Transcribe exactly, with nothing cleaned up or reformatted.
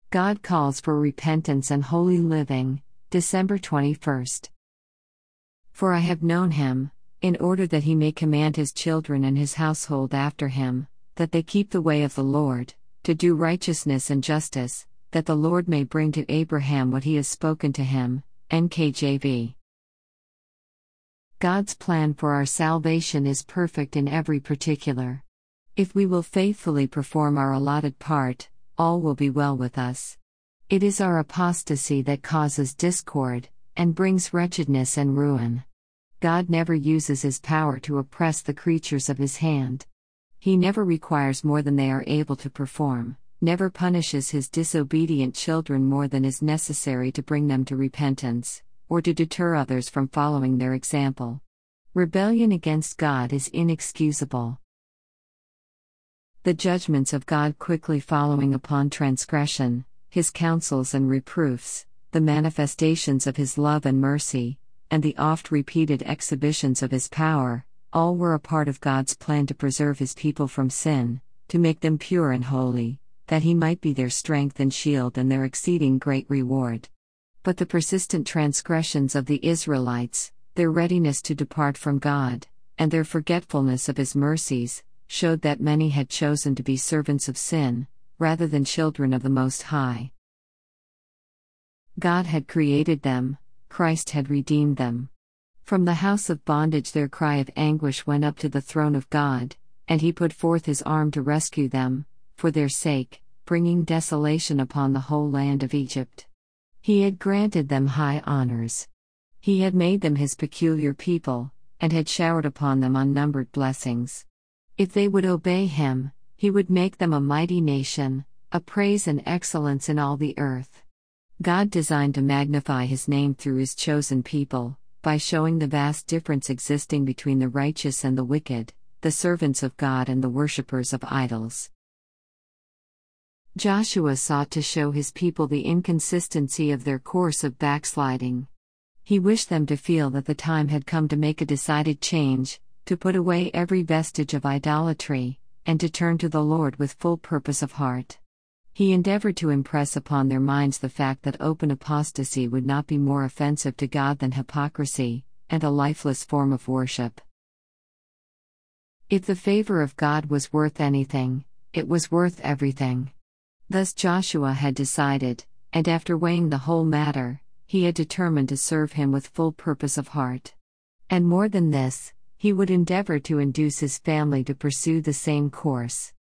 God calls for repentance and holy living, December twenty-first. For I have known him, in order that he may command his children and his household after him, that they keep the way of the Lord, to do righteousness and justice, that the Lord may bring to Abraham what he has spoken to him. N K J V. God's plan for our salvation is perfect in every particular. If we will faithfully perform our allotted part, all will be well with us. It is our apostasy that causes discord, and brings wretchedness and ruin. God never uses his power to oppress the creatures of his hand. He never requires more than they are able to perform, never punishes his disobedient children more than is necessary to bring them to repentance, or to deter others from following their example. Rebellion against God is inexcusable. The judgments of God quickly following upon transgression, his counsels and reproofs, the manifestations of his love and mercy, and the oft-repeated exhibitions of his power, all were a part of God's plan to preserve his people from sin, to make them pure and holy, that he might be their strength and shield and their exceeding great reward. But the persistent transgressions of the Israelites, their readiness to depart from God, and their forgetfulness of his mercies, showed that many had chosen to be servants of sin, rather than children of the Most High. God had created them, Christ had redeemed them. From the house of bondage their cry of anguish went up to the throne of God, and he put forth his arm to rescue them, for their sake, bringing desolation upon the whole land of Egypt. He had granted them high honors. He had made them his peculiar people, and had showered upon them unnumbered blessings. If they would obey him, he would make them a mighty nation, a praise and excellence in all the earth. God designed to magnify his name through his chosen people, by showing the vast difference existing between the righteous and the wicked, the servants of God and the worshippers of idols. Joshua sought to show his people the inconsistency of their course of backsliding. He wished them to feel that the time had come to make a decided change, to put away every vestige of idolatry, and to turn to the Lord with full purpose of heart. He endeavored to impress upon their minds the fact that open apostasy would not be more offensive to God than hypocrisy, and a lifeless form of worship. If the favor of God was worth anything, it was worth everything. Thus Joshua had decided, and after weighing the whole matter, he had determined to serve him with full purpose of heart. And more than this, he would endeavor to induce his family to pursue the same course.